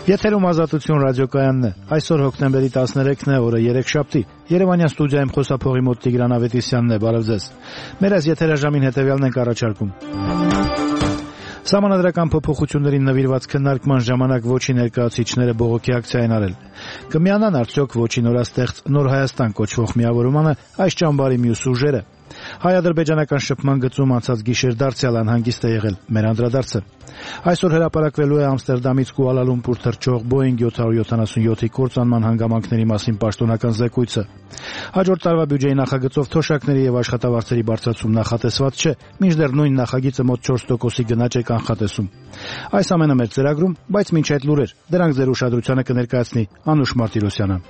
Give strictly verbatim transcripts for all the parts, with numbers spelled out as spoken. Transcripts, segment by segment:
Եթերում Ազատություն ռադիոկայանն է։ Այսօր հոկտեմբերի տասներեքն է, օրը երեքշաբթի։ Երևանյան ստուդիայում խոսափողի մոտ Տիգրան Ավետիսյանն է, բարև ձեզ։ Մեր այս եթերաժամին հետևյալն ենք առաջարկում։ Սահմանադրական փոփոխություններին նվիրված քննարկման ժամանակ Ոչի ներկայացուցիչները բողոքի ակցիա են արել։ Կմիանան արդյոք Ոչի նորաստեղծ Նոր Հայաստան կոչվող միավորմանը այս ճամբարի մյուս ուժերը։ Հայ-ադրբեջանական շփման գծում անցած գիշեր դարձյալ անհանգիստ է եղել մեր անդրադարձը։ Այսօր հրապարակվելու է Ամստերդամից Կուալալումպուր թռչող Boeing seven seventy-seven-ի կործանման հանգամանքների մասին պաշտոնական զեկույցը։ Հաջորդ տարվա բյուջեի նախագծով թոշակների եւ աշխատավարձերի բարձրացում նախատեսված չէ, մինչդեռ նույն նախագիծը մոտ four տոկոսի գնաճ է կանխատեսում։ Այս ամենը մեր ծրագրում, բայց մինչ այդ լուրեր, դրանք ձեր ուշադրությանը կներկայացնի Անուշ Մարտիրոսյանը։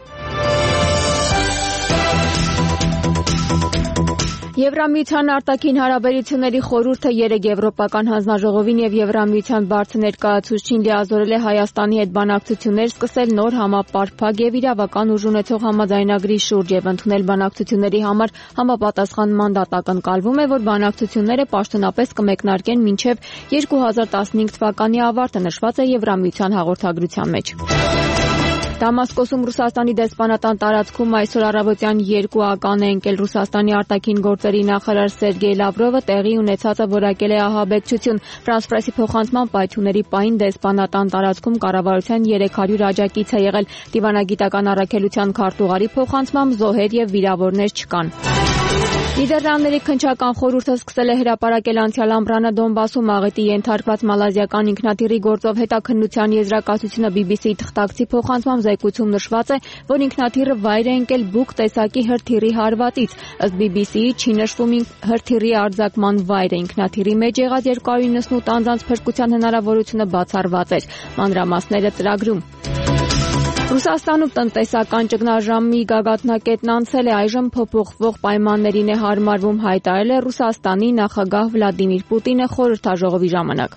Եվրամիության արտաքին հարաբերությունների խորհուրդը երեկ Եվրոպական հանձնաժողովին եւ Եվրամիության բարձր ներկայացուցչին լիազորել է Հայաստանի հետ բանակցություններ սկսել նոր համապարփակ եւ իրավական ուժ ունեցող համաձայնագրի շուրջ եւ ընդունել բանակցությունների համար համապատասխան մանդատ ակնկալվում է, որ բանակցությունները պաշտոնապես կմեկնարկեն մինչեւ two thousand fifteen թվականի ավարտը, նշված է Եվրամիության հաղորդագրության մեջ։ Դամասկոսում Ռուսաստանի դեսպանատան տարածքում այսօր առավոտյան երկու ական է ընկել Ռուսաստանի արտաքին գործերի նախարար Սերգեյ Լավրովը տեղի ունեցածը որակել է ահաբեկչություն։ Ֆրանս Պրեսի փոխանցման պայթյունների պահին դեսպանատան տարածքում կառավարության three hundred աջակից է եղել։ Դիվանագիտական առաքելության քարտուղարի փոխանցմամբ զոհեր եւ վիրավորներ չկան։ Նիդերլանդների քննչական խորհուրդը սկսել է հրապարակել անցյալ ամռանը Դոնբասում աղետի ենթարկված մալազիական ինքնաթիռի գործով հետաքննության եզրակացությունը B B C-ի թղթակցի փոխանցմամբ զեկույցում նշված է, որ ինքնաթիռը վայր է ընկել բուկ տեսակի հրթիռի հարվածից։ Ըստ B B C-ի չի նշվում հրթիռի արձակման վայրը։ Ինքնաթիռի մեջ եղած two hundred ninety-eight անձանց փրկության հնարավորությունը բացառված էր։ Մանրամասները ծրագրում։ Ռուսաստանում տնտեսական ճգնաժամի գագաթնակետն անցել է, այժմ փոփոխվող պայմաններին է հարմարվում, հայտարարել է Ռուսաստանի նախագահ Վլադիմիր Պուտինը խորհրդաժողովի ժամանակ։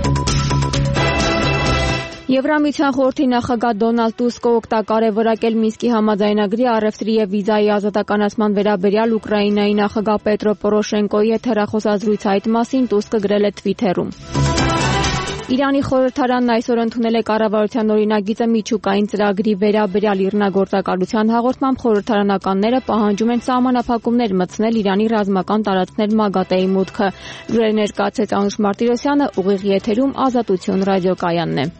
Եվրամիության խորհրդի նախագահ Դոնալդ Տուսկը օգտակար է որակել Մինսկի համաձայնագրի առևտրի եւ վիզայի ազատականացման վերաբերյալ Ուկրաինայի նախագահ Պետրո Պորոշենկոյի հետ հեռախոսազրույցի այդ մասին Տուսկը գրել է Թվիթերում։ Իրանի խորհրդարանն այսօր ընդունել է կառավարության օրինագիծը միջուկային ծրագրի վերաբերյալ իռնագործակալության հաղորդմամբ խորհրդարանականները պահանջում են սահմանափակումներ մտցնել Իրանի ռազմական տարածքներ ՄԱԳԱՏԵ-ի մուտքը։ Լուրեր ներկայացրեց Անուշ Մարտիրոսյանը, ուղիղ եթերում Ազատություն ռադիոկայանն է։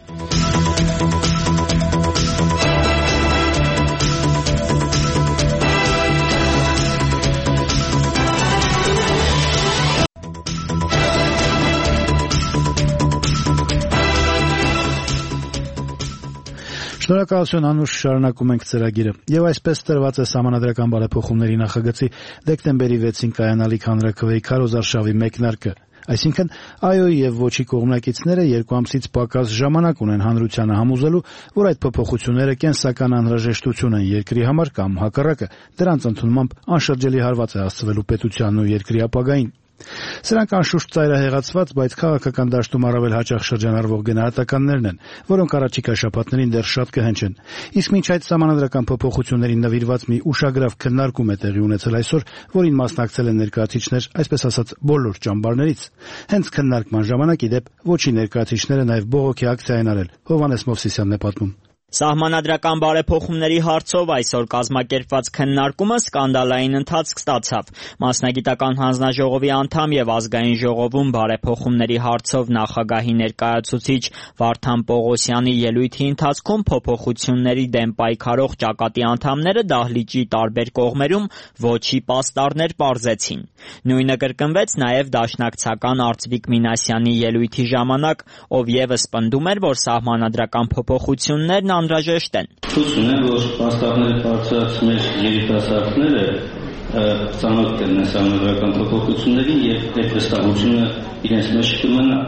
Շնորհակալություն Անուշ, շարունակում ենք ծրագիրը։ Եվ այսպես տրված է Սահմանադրական բարեփոխումների նախագծի դեկտեմբերի վեցին կայանալիք հանրաքվեի քարոզարշավի մեկնարկը։ Այսինքն ԱՅՈ-ի եւ Ոչի կողմնակիցները երկու ամսից պակաս ժամանակ ունեն հանրությանը համոզելու, որ այդ փոփոխությունները կենսական անհրաժեշտություն են երկրի համար կամ հակառակը դրանց ընդունմամբ անշրջելի հարված է հասցվելու պետությանն ու երկրի ապագային։ Սրանք անշուշտ ծայրահեղացված, բայց քաղաքական դաշտում առավել հաճախ շրջանառվող գնահատականներն են, որոնք առաջիկա շաբաթներին դեռ շատ կհնչեն։ Իսկ մինչ այդ սահմանադրական փոփոխություններին նվիրված մի ուշագրավ քննարկում է տեղի ունեցել այսօր, որին մասնակցել են ներկայացուցիչներ, այսպես ասած, բոլոր ճամբարներից։ Հենց քննարկման ժամանակ ի դեպ Ոչի ներկայացուցիչները նաև բողոքի ակցիա են արել։ Հովհաննես Մովսիսյանն է պատմում։ Սահմանադրական բարեփոխումների հարցով այսօր կազմակերպված քննարկումը սկանդալային ընթացք ստացավ։ Մասնագիտական հանձնաժողովի անդամ եւ ազգային ժողովում բարեփոխումների հարցով նախագահի ներկայացուցիչ Վարդան Պողոսյանի ելույթի ընթացքում փոփոխությունների դեմ պայքարող ճակատի անդամները դահլիճի տարբեր կողմերում ոչի պաստառներ պարզեցին։ Նույնը կրկնվեց նաեւ դաշնակցական Արծվիկ Մինասյանի ելույթի ժամանակ, ով եւս պնդում էր, որ սահմանադրական փոփոխություններն անհրաժեշտ են։ Ցույց ունեն, որ պաստառները բարձրացած մեր երիտասարդները ծանոթ են սահմանադրական փոփոխություններին եւ այդ վստահությունը իրենց մեջ կմնա։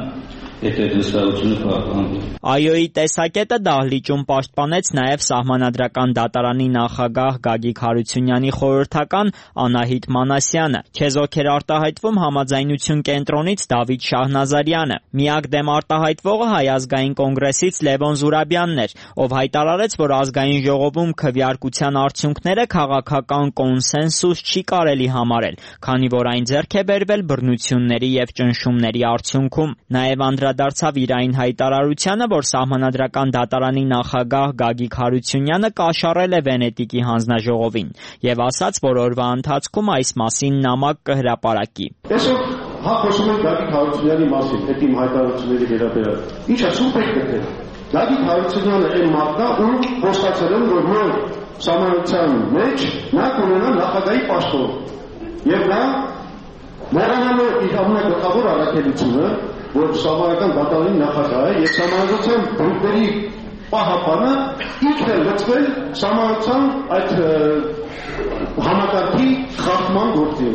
ԱՅՈ-ի տեսակետը դահլիճում պաշտպանեց նաև Սահմանադրական դատարանի նախագահ Գագիկ Հարությունյանի խորհրդական Անահիտ Մանասյանը։ Քեզոք էր արտահայտվում Համաձայնություն կենտրոնից Դավիթ Շահնազարյանը։ Միակ դեմ արտահայտվողը Հայ ազգային կոնգրեսից Լևոն Զուրաբյանն էր, ով հայտարարեց, որ ազգային ժողովում քվեարկության արդյունքները քաղաքական կոնսենսուս չի կարելի համարել, քանի որ այն ձեռք է բերվել բռնությունների եւ ճնշումների արդյունքում։ Նաև անդրադարձավ իր այն հայտարարությանը, որ Սահմանադրական դատարանի նախագահ Գագիկ Հարությունյանը կաշառել է Վենետիկի հանձնաժողովին եւ ասաց, որ օրվա ընթացքում այս մասին նամակ կհրապարակի։ Այսօր հա խոսում ենք Գագիկ Հարությունյանի մասին, այդ իմ հայտարարությունների վերաբերյալ։ Ինչ է սուպ եք գտել։ Գագիկ Հարությունյանը այն մարդն է, ում խոստացել են, որ նոր սահմանության մեջ նա կունենա նախագահի պաշտոն։ Եվ նա մոռանալով իր ամենագլխավոր առաքելությունը, որ Սահմանադրական դատարանի նախագահ է եւ Սահմանադրության բրուկների պահապանը ինքն է լծվել Սահմանադրության այդ համակարգի խախտման գործին։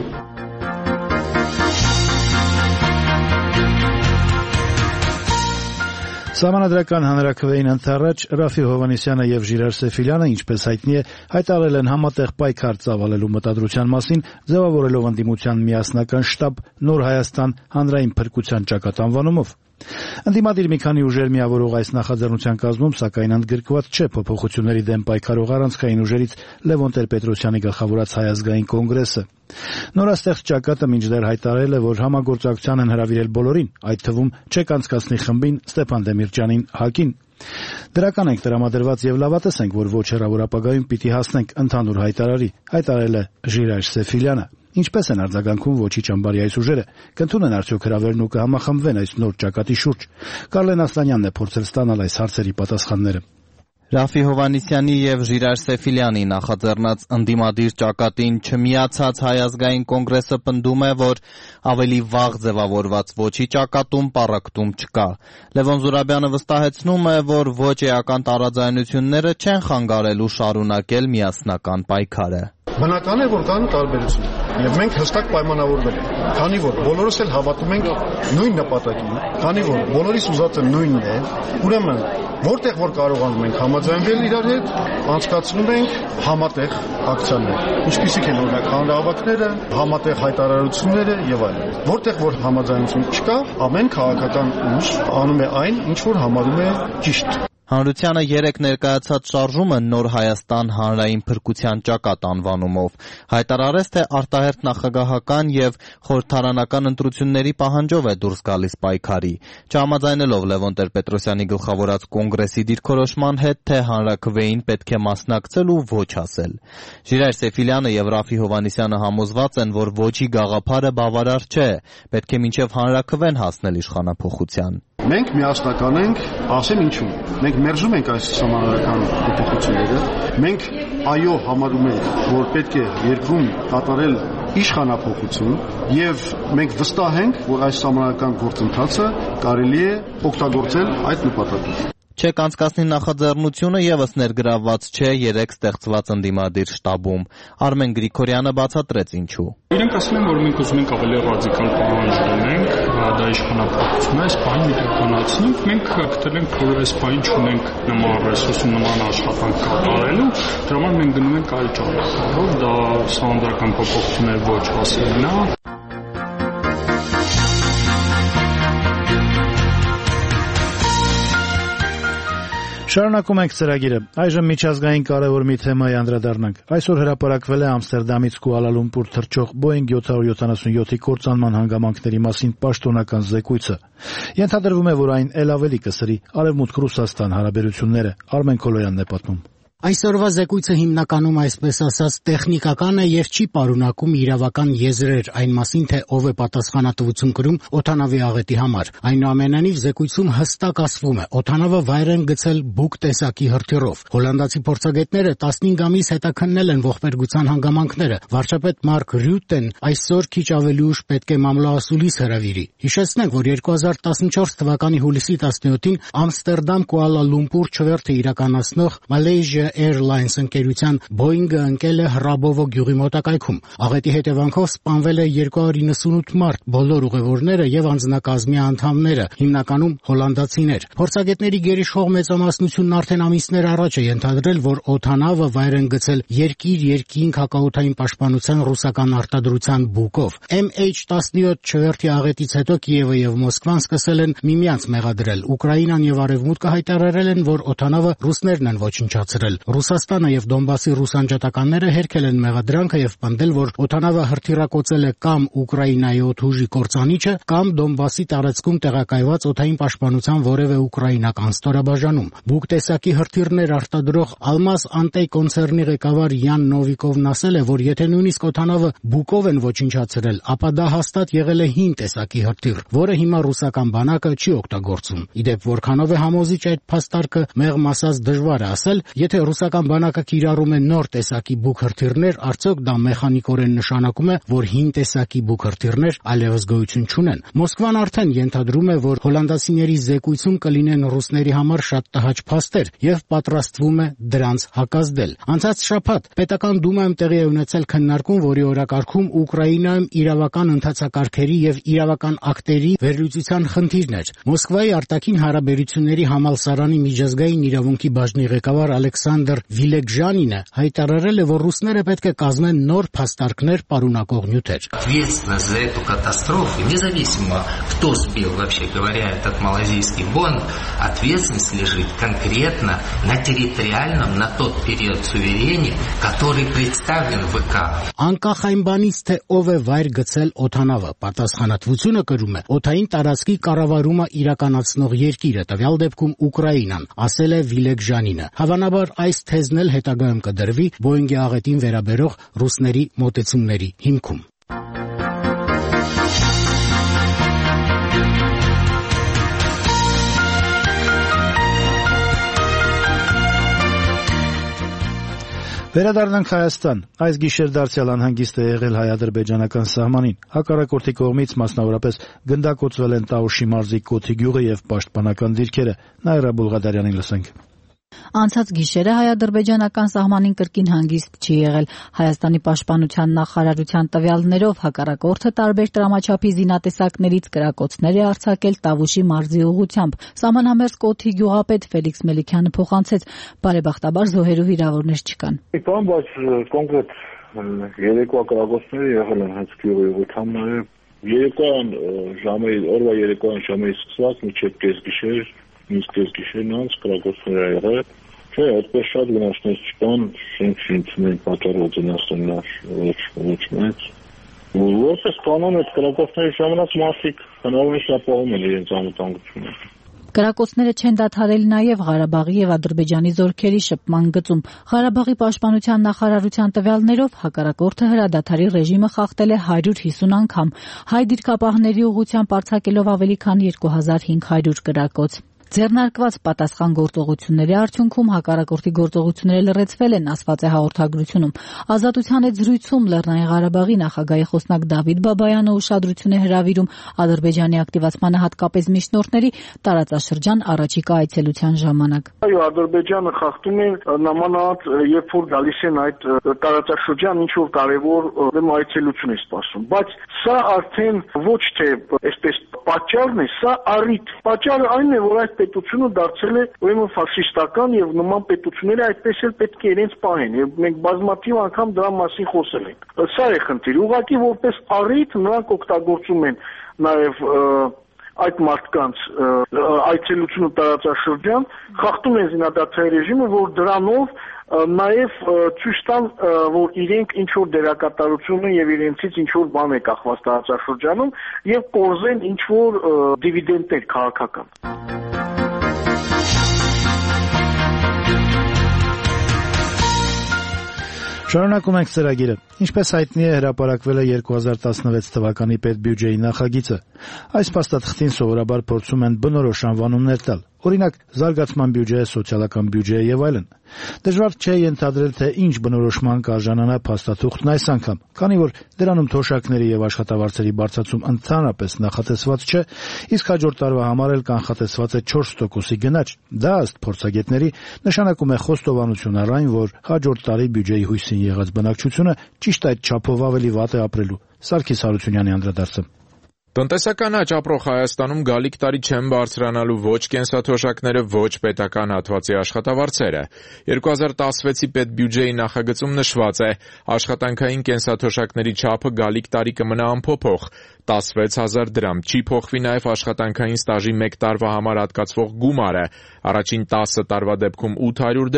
Սահմանադրական հանրաքվեին ընդառաջ Ռաֆի Հովհաննիսյանը եւ Ժիրայր Սեֆիլյանը, ինչպես հայտնի է, հայտարարել են համատեղ պայքար ծավալելու մտադրության մասին, ձևավորելով ընդդիմության միասնական շտաբ Նոր Հայաստան հանրային փրկության ճակատ անվանումով։ Ընդդիմադիր մի քանի ուժեր միավորող այս նախաձեռնության կազմում, սակայն ընդգրկված չէ փոփոխությունների դեմ պայքարող առանցքային ուժերից Լևոն Տեր-Պետրոսյանի գլխավորած Հայ ազգային կոնգրեսը։ Նորաստեղծ ճակատը մինչդեռ հայտարարել է, որ համագործակցության են հրավիրել բոլորին, այդ թվում չեք անցկացնի խմբին, Ստեփան Դեմիրճյանին, ՀԱԿ-ին։ Դրական ենք տրամադրված եւ լավատես ենք, որ ոչ հեռավոր ապագայում պիտի հասնենք ընդհանուր հայտարարի, հայտարարել է Ժիրայր Սեֆիլյանը։ Ինչպես են արձագանքում ոչի ճամբարի այս ուժերը, կընդունեն արդյոք հրավերն ու կհամախմբվեն այս նոր ճակատի շուրջ։ Կարլեն Ասլանյանն է փորձել ստանալ այս հարցերի պատասխանները։ Ռաֆի Հովհաննիսյանի եւ Ժիրայր Սեֆիլյանի նախաձեռնած ընդդիմադիր ճակատին չմիացած Հայ ազգային կոնգրեսը պնդում է, որ ավելի վաղ ձևավորված ոչի ճակատում պառակտում չկա։ Լևոն Զուրաբյանը վստահեցնում է, որ ոչ էական տարաձայնությունները չեն խանգարելու շարունակել միասնական պայքարը։ Բնական է, որ կան տարբերություններ, եւ մենք հստակ պայմանավորվել ենք, քանի որ բոլորս էլ հավատում ենք նույն նպատակին, քանի որ բոլորիս ուզածը նույնն է, ուրեմն որտեղ որ կարողանում ենք համաձայնվել իրար հետ, անցկացնում ենք համատեղ ակցիաներ, ինչպիսիք են օրինակ հանրահավաքները, համատեղ հայտարարությունները եւ այլն։ Որտեղ որ համաձայնություն չկա, ամեն քաղաքական ուժ անում է այն, ինչ որ համարում է ճիշտ։ Հանրությանը երեկ ներկայացած շարժումը Նոր Հայաստան հանրային փրկության ճակատ անվանումով հայտարարեց, թե արտահերթ նախագահական եւ խորհրդարանական ընտրությունների պահանջով է դուրս գալիս պայքարի, չհամաձայնելով Լևոն Տեր-Պետրոսյանի գլխավորած կոնգրեսի դիրքորոշման հետ, թե հանրաքվեին պետք է մասնակցել ու ոչ ասել։ Ժիրայր Սեֆիլյանը եւ Ռաֆի Հովհաննիսյանը համոզված են, որ ոչի գաղափարը բավարար չէ, պետք է մինչեւ հանրաքվեն հասնել իշխանափոխության։ Մենք միասնական ենք, ասեմ ինչու։ Մենք մերժում ենք այս սահմանադրական փոփոխությունները։ Մենք այո համարում ենք, որ պետք է երկրում կատարել իշխանափոխություն եւ մենք վստահ ենք, որ այս սահմանադրական գործընթացը կարելի է օգտագործել այդ նպատակով։ Չեք անցկացնի նախաձեռնությունը եւս ներգրավված չէ երեք ստեղծված ընդդիմադիր շտաբում։ Արմեն Գրիգորյանը բացատրեց ինչու։ Իրենք ասում են, որ մենք ուզում ենք ավելի ռադիկալ պահանջ ունենք, դա իշխանափոխություն է, այս բանը իրականացնենք, մենք գտել ենք, որ այս բանը չունենք նման ռեսուրս ու նման աշխատանք կատարելու, դրա համար մենք գնում ենք այլ ճանապարհով, դա սահմանադրական փոփոխություններ ոչ հասելն է։ Շարունակում ենք ծրագիրը։ Այժմ միջազգային կարևոր մի թեմայի անդրադառնանք։ Այսօր հրապարակվել է Ամստերդամից Կուալա Լումպուր թռչող Boeing յոթ յոթանասունյոթի կործանման հանգամանքների մասին պաշտոնական զեկույցը։ Ենթադրվում է, որ այն ել ավելի կսրի Արևմուտք-Ռուսաստան հարաբերությունները։ Արմեն Քոլոյանն է պատմում։ Այսօրվա զեկույցը հիմնականում այսպես ասած տեխնիկական է եւ չի պարունակում իրավական եզրեր այն մասին, թե ով է պատասխանատվություն կրում օդանավի աղետի համար։ Այնուամենայնիվ զեկույցում հստակ ասվում է, օդանավը վայր են գցել բուկ տեսակի հրթիռով։ Հոլանդացի փորձագետները տասնհինգ ամիս հետաքննել են ողբերգության հանգամանքները։ Վարչապետ Մարկ Ռյուտեն այսօր քիչ ավելի ուշ պետք է մամլոասուլիս հրավիրի։ Հիշեցնենք, որ երկու հազար տասնչորս թվականի հուլիսի տասնյոթին Ամստերդամ Կուալա Լումպուր չվերթը իրականացնող Malaysia Airlines ընկերության Boeing-ը ընկել է Հռաբովո գյուղի մոտակայքում։ Աղետի հետևանքով սպանվել է երկու հարյուր իննսունութ մարդ, բոլոր ուղևորները եւ անձնակազմի անդամները, հիմնականում հոլանդացիներ։ Փորձագետների գերիշխող մեծամասնությունն արդեն ամիսներ առաջ է ենթադրել, որ օդանավը վայր են գցել երկիր-երկինք հակաօդային պաշտպանության ռուսական արտադրության բուկով։ Էմ էյչ տասնյոթ չվերթի աղետից հետո Կիևը եւ Մոսկվան սկսել են միմյանց մեղադրել։ Ուկրաինան եւ Արևմուտքը հայտարարել են, որ օդանավը ռուսներն են ոչնչացրել։ ստեղծել։ Ռուսաստանը եւ Դոնբասի ռուս անջատականները հերքել են մեղադրանքը եւ պնդել, որ օդանավը հրթիռակոծել է կամ Ուկրաինայի օդուժի կործանիչը, կամ Դոնբասի տարածքում տեղակայված օդային պաշտպանության որևէ ուկրաինական ստորաբաժանում։ Բուկ տեսակի հրթիռներ արտադրող Almaz Antey կոնցեռնի ղեկավար Յան Նովիկովն ասել է, որ եթե նույնիսկ օդանավը բուկով են ոչնչացրել, ապա դա հաստատ եղել է հին տեսակի հրթիռ, որը հիմա ռուսական բանակը չի օգտագործում։ Իդեպ որքանով է համոզիչ այդ փաստարկը, մեղմ ասած դժվար է ասել, եթե ռուսական բանակը կիրառում է նոր տեսակի բուկ հրթիռներ, արդյոք դա մեխանիկորեն նշանակում է, որ հին տեսակի բուկ հրթիռներ այլևս գոյություն չունեն։ Մոսկվան արդեն ենթադրում է, որ հոլանդացիների զեկույցում կլինեն ռուսների համար շատ տհաճ փաստեր եւ պատրաստվում է դրանց հակազդել։ Անցած շաբաթ պետական դումայում տեղի է ունեցել քննարկում, որի օրակարգում Ուկրաինայում իրավական ընթացակարգերի եւ իրավական ակտերի վերլուծության խնդիրն էր։ Մոսկվայի արտաքին հարաբերությունների համալսարանի միջազգային իրավունքի բաժնի ղեկավար Ալեքսանդր Վիլեգժանինը հայտարարել է, որ ռուսները պետք է կազմեն նոր փաստարկներ պարունակող նյութեր։ Ответственность за эту катастрофу, независимо кто сбил, вообще говоря, этот малазийский бонг, ответственность лежит конкретно на территориальном, на тот период суверене, который представлен в ՎК. Անկախ այն բանից, թե ով է վայր գցել օդանավը, պատասխանատվությունը կրում է օդային տարածքի կառավարումը իրականացնող երկիրը, տվյալ դեպքում Ուկրաինան, ասել է Վիլեգժանինը։ Հավանաբար այս թեզն էլ հետագայում կդրվի Բոինգի աղետին վերաբերող ռուսների մոտեցումների հիմքում։ Վերադառնանք Հայաստան։ Այս գիշեր դարձյալ անհանգիստ է եղել հայ-ադրբեջանական սահմանին։ Հակառակորդի կողմից մասնավորապես գնդակոծվել են Տաուշի մարզի Կոթի գյուղը եւ պաշտպանական դիրքերը։ Նաիրա Բուլղադարյանին լսենք։ Անցած գիշերը հայ-ադրբեջանական սահմանին կրկին հանգիստ չի եղել։ Հայաստանի պաշտպանության նախարարության տվյալներով հակառակորդը տարբեր տրամաչափի զինատեսակներից կրակոցներ է արձակել Տավուշի մարզի ուղղությամբ։ Սահմանամերձ Կոթի գյուղապետ Ֆելիքս Մելիքյանը փոխանցեց, բարեբախտաբար զոհերու վիրավորներ չկան։ Բան, բայց կոնկրետ երեկվա կրակոցները եղել են հենց գյուղի ուղղությամբ նաև երեկոյան ժամը օրվա երեկոյան ժամից սկսած մինչև կեսգիշեր Ինձ կեսգիշերն անց կրակոցներ է եղել, չէ, այդպես շատ վնասներ չկան, շենք-շինցն են պատճառված վնասներ, ոչ մեծ։ Որպես կանոն այդ կրակոցների ժամանակ մարդիկ հնարավորինս ապահովում են իրենց անվտանգությունը։ Կրակոցները չեն դադարել նաև Ղարաբաղի եւ Ադրբեջանի զորքերի շփման գծում։ Ղարաբաղի պաշտպանության նախարարության տվյալներով հակառակորդը հրադադարի ռեժիմը խախտել է հարյուր հիսուն անգամ, հայ դիրքապահների ուղղությամբ արձակելով ավելի քան երկու հազար հինգ հարյուր կրակոց։ Ձեռնարկված պատասխան գործողությունների արդյունքում հակառակորդի գործողությունները լրացվել են, ասված է հաղորդագրությունում։ Ազատության այդ զրույցում Լեռնային Ղարաբաղի նախագահի խոսնակ Դավիթ Բաբայանը ուշադրություն է հրավիրում Ադրբեջանի ակտիվացմանը հատկապես միջնորդների տարածաշրջան առաջիկա այցելության ժամանակ։ Այո, Ադրբեջանը խախտում է նամանավանդ, երբ որ գալիս են այդ տարածաշրջան, ինչ որ կարևոր այցելություն է սպասում, բայց սա արդեն ոչ թե այսպես պատճառն է, սա առիթ։ Պատճառը այն է, որ այդ պետությունը դարձել է ուրեմն ֆաշիստական եւ նման պետությունները այդպես էլ պետք է իրենց պահեն եւ մենք բազմաթիվ անգամ դրա մասին խոսել ենք։ Սա է խնդիրը։ Ուղղակի որպես առիթ նրանք օգտագործում են նաեւ այդ մարդկանց այցելությունը տարածաշրջան, խախտում են զինադադարի ռեժիմը, որ դրանով նաև ցույց տան, որ իրենք ինչ որ դերակատարություն են եւ իրենցից ինչ որ բան է կախված տարածաշրջանում եւ կորզեն ինչ որ դիվիդենտներ քաղաքական։ Շարունակում ենք ծրագիրը։ Ինչպես հայտնի է, հրապարակվել է երկու հազար տասնվեց թվականի պետբյուջեի նախագիծը։ Այս փաստաթղթին սովորաբար փորձում են բնորոշ անվանումներ տալ, օրինակ զարգացման բյուջե, սոցիալական բյուջե եւ այլն։ Դժվար չէ ենթադրել, թե ինչ բնորոշման կարժանանա փաստաթուղթն այս անգամ, քանի որ դրանում թոշակների եւ աշխատավարձերի բարձրացում ընդհանրապես նախատեսված չէ, իսկ հաջորդ տարվա համար էլ կանխատեսված է չորս տոկոսի գնաճ։ Դա ըստ փորձագետների նշանակում է խոստովանություն առ այն, որ հաջորդ տարի բյուջեի հույսին եղած բնակչությունը ճիշտ այդ չափով ավելի վատ է ապրելու։ Սարգիս Հարությունյանի անդրադարձը։ Տնտեսական աճ ապրող Հայաստանում գալիք տարի չեն բարձրանալու ոչ կենսաթոշակները, ոչ պետական հատվածի աշխատավարձերը։ երկու հազար տասնվեցի պետբյուջեի նախագծում նշված է, աշխատանքային կենսաթոշակների չափը գալիք տարի կմնա անփոփոխ, տասնվեց հազար դրամ, չի փոխվի նաև աշխատանքային ստաժի մեկ տարվա համար հատկացվող գումարը, առաջին տասը տարվա դեպքում ութ հարյուր դրամ,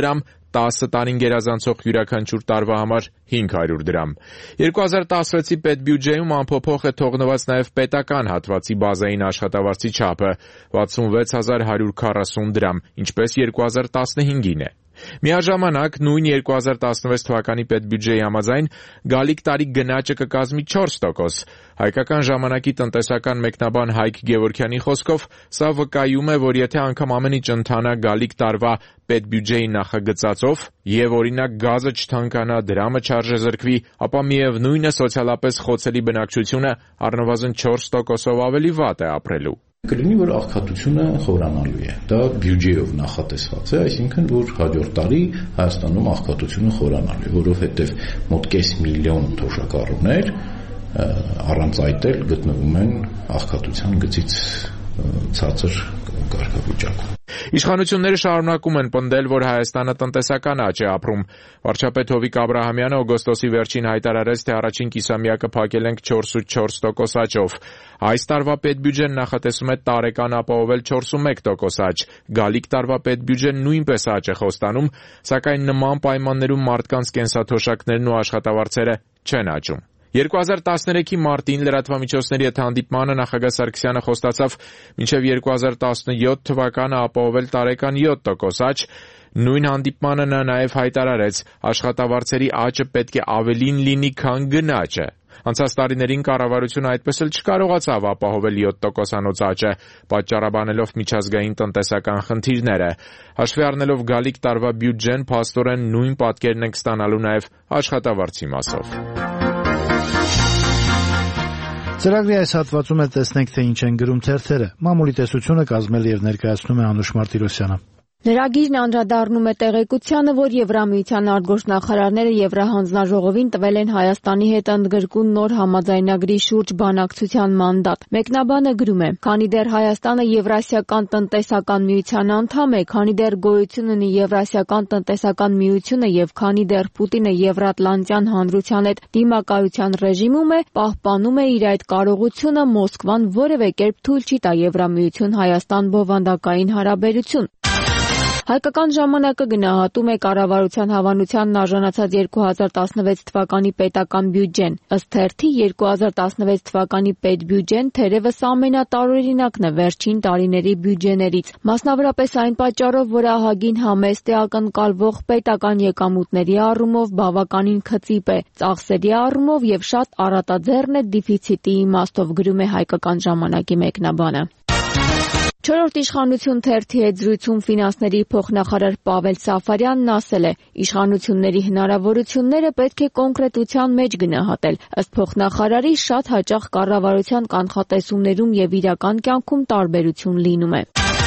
տասը տարին գերազանցող յուրաքանչյուր տարվա համար հինգ հարյուր դրամ։ երկու հազար տասնվեցի պետբյուջեում անփոփոխ է թողնված նաև պետական հատվածի բազային աշխատավարձի չափը՝ վաթսունվեց հազար հարյուր քառասուն դրամ, ինչպես երկու հազար տասնհինգին է։ Միաժամանակ նույն երկու հազար տասնվեց թվականի պետբյուջեի համաձայն գալիք տարի գնաճը կկազմի չորս տոկոս։ Հայկական ժամանակի տնտեսական մեկնաբան Հայկ Գևորգյանի խոսքով սա վկայում է, որ եթե անգամ ամեն ինչ ընթանա գալիք տարվա պետբյուջեի նախագծածով եւ օրինակ գազը չթանկանա, դրամը չարժեզրկվի, ապա միևնույն է սոցիալապես խոցելի բնակչությունը առնվազն չորս տոկոսով ավելի վատ է ապրելու։ Կլինի, որ աղքատությունը խորանալու է։ Դա բյուջեով նախատեսված է, այսինքն, որ հաջորդ տարի Հայաստանում աղքատությունը խորանալու է, որովհետև մոտ կես միլիոն թոշակառուներ առանց այդ էլ գտնվում են աղքատության գծից ցածր կարգավիճակում։ Իշխանությունները շարունակում են պնդել, որ Հայաստանը տնտեսական աճ է ապրում։ Վարչապետ Հովիկ Աբրահամյանը օգոստոսի վերջին հայտարարեց, թե առաջին կիսամյակը փակել ենք չորսուց տոկոս աճով։ Այս տարվա պետբյուջեն նախատեսում է տարեկան ապահովել չորսունմեկ տոկոս աճ։ Գալիք տարվա պետբյուջեն նույնպես աճ է խոստանում, սակայն նման պայմաններում մարդկանց կենսաթոշակներն ու աշխատավարձերը չեն աճում։ երկու հազար տասներեքի մարտին լրատվամիջոցների հետ հանդիպմանը նախագահ Սարգսյանը խոստացավ մինչև երկու հազար տասնյոթ թվականը ապահովել տարեկան յոթ տոկոս աճ։ Նույն հանդիպմանը նա նաև հայտարարեց, աշխատավարձերի աճը պետք է ավելին լինի, քան գնաճը։ Անցած տարիներին կառավարությունը այդպես էլ չկարողացավ ապահովել յոթ տոկոսանոց աճը, պատճառաբանելով միջազգային տնտեսական խնդիրները։ Հաշվի առնելով գալիք տարվա բյուջեն, փաստորեն նույն պատկերն ենք ստանալու նաև աշխատավարձի մասով։ Ծրագրի այս հատվածում է տեսնենք, թե ինչ են գրում թերթերը։ Մամուլի տեսությունը կազմել եւ ներկայացնում է Անուշ Մարտիրոսյանը։ Լրագիրն անդրադառնում է տեղեկությանը, որ Եվրամիության արտգործնախարարները Եվրահանձնաժողովին տվել են Հայաստանի հետ ընդգրկուն նոր համաձայնագրի շուրջ բանակցության մանդատ։ Մեկնաբանը գրում է. «Քանի դեռ Հայաստանը Եվրասիական տնտեսական միության անդամ է, քանի դեռ գոյություն ունի Եվրասիական տնտեսական միությունը եւ քանի դեռ Պուտինը Եվրատլանտյան հանրության հետ դիմակայության ռեժիմում է, պահպանում է իր այդ կարողությունը, Մոսկվան որևէ կերպ թույլ չի տա Եվրամիություն-Հայաստան բովանդակային հարաբերություն»։ Հայկական ժամանակը գնահատում է կառավարության հավանությանն արժանացած երկու հազար տասնվեց թվականի պետական բյուջեն։ Ըստ թերթի երկու հազար տասնվեց թվականի պետբյուջեն թերևս ամենատարօրինակն է վերջին տարիների բյուջեներից, մասնավորապես այն պատճառով, որ ահագին համեստ է, ակնկալվող պետական եկամուտների առումով բավականին քծիպ է, ծախսերի առումով եւ շատ առատաձեռն է դիֆիցիտի իմաստով, գրում է Հայկական ժամանակի մեկնաբանը։ Չորրորդ իշխանություն թերթի հետ զրույցում ֆինանսների փոխնախարար Պավել Սաֆարյանն ասել է. «Իշխանությունների հնարավորությունները պետք է կոնկրետության մեջ գնահատել։ Ըստ փոխնախարարի շատ հաճախ կառավարության կանխատեսումներում եւ իրական կյանքում տարբերություն լինում է»։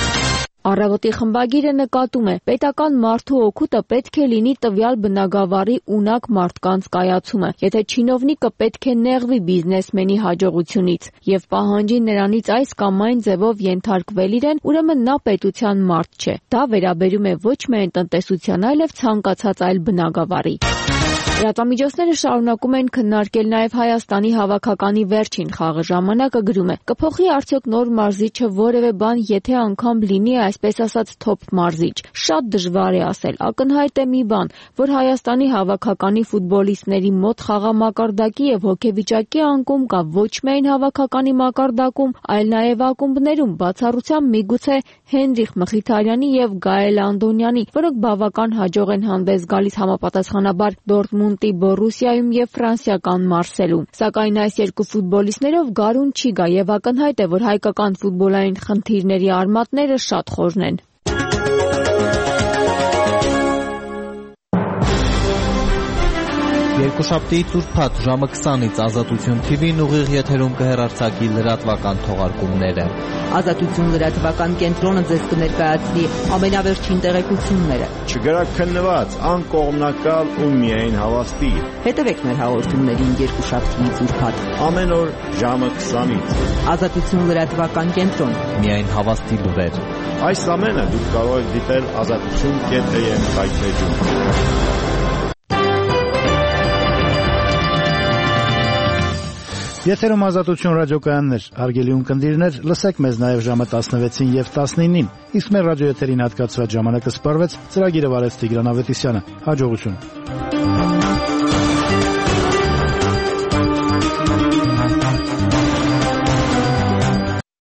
Առավոտի խմբագիրը նկատում է. պետական մարդու օգուտը պետք է լինի տվյալ բնագավառի ունակ մարդկանց կայացումը, եթե չինովնիկը պետք է նեղվի բիզնեսմենի հաջողությունից եւ պահանջի նրանից այս կամ այն ձևով ենթարկվել իրեն, ուրեմն նա պետության մարդ չէ։ Դա վերաբերում է ոչ միայն տնտեսության, այլև ցանկացած այլ բնագավառի։ Լրատվամիջոցները շարունակում են քննարկել նաև Հայաստանի հավաքականի վերջին խաղը։ Ժամանակը գրում է. կփոխի արդյոք նոր մարզիչը որևէ բան, եթե անգամ լինի այսպես ասած թոփ մարզիչ։ Շատ դժվար է ասել։ Ակնհայտ է մի բան, որ Հայաստանի հավաքականի ֆուտբոլիստների մոտ խաղամակարդակի եւ հոգեվիճակի անկում կա ոչ միայն հավաքականի մակարդակում, այլ նաև ակումբներում, բացառությամբ միգուցե Հենրիխ Մխիթարյանի եւ Գաել Անդոնյանի, որոնք բավական հաջող են հանդես գալիս համապատասխանաբար Դորտմունդի Բորուսիայում եւ ֆրանսիական Մարսելում։ Սակայն այս երկու ֆուտբոլիստներով գարուն չի գա եւ ակնհայտ է, որ հայկական ֆուտբոլային խնդիրների արմատները շատ խորն են։ Երկուշաբթի ծուրփաթ ժամը քսանից Ազատություն թի վին ուղիղ եթերում կհեռարձակի լրատվական թողարկումները։ Ազատություն լրատվական կենտրոնը ձեզ կներկայացնի ամենավերջին տեղեկությունները։ Չգրաքննված, անկողմնակալ ու միայն հավաստի։ Հետևեք մեր հաղորդումներին երկուշաբթի ծուրփաթ։ Ամեն օր ժամը քսանից։ Ազատություն լրատվական կենտրոն։ Միայն հավաստի լուրեր։ Այս ամենը դուք կարող եք դիտել ազատություն կետ էմ հայտնեջում։ Եթերում Ազատություն ռադիոկայանն էր, հարգելի ունկնդիրներ, լսեք մեզ նաև ժամը տասնվեցին եւ տասնինին, իսկ մեր ռադիոեթերին հատկացված ժամանակը սպառվեց, ծրագիրը վարեց Տիգրան Ավետիսյանը, հաջողություն։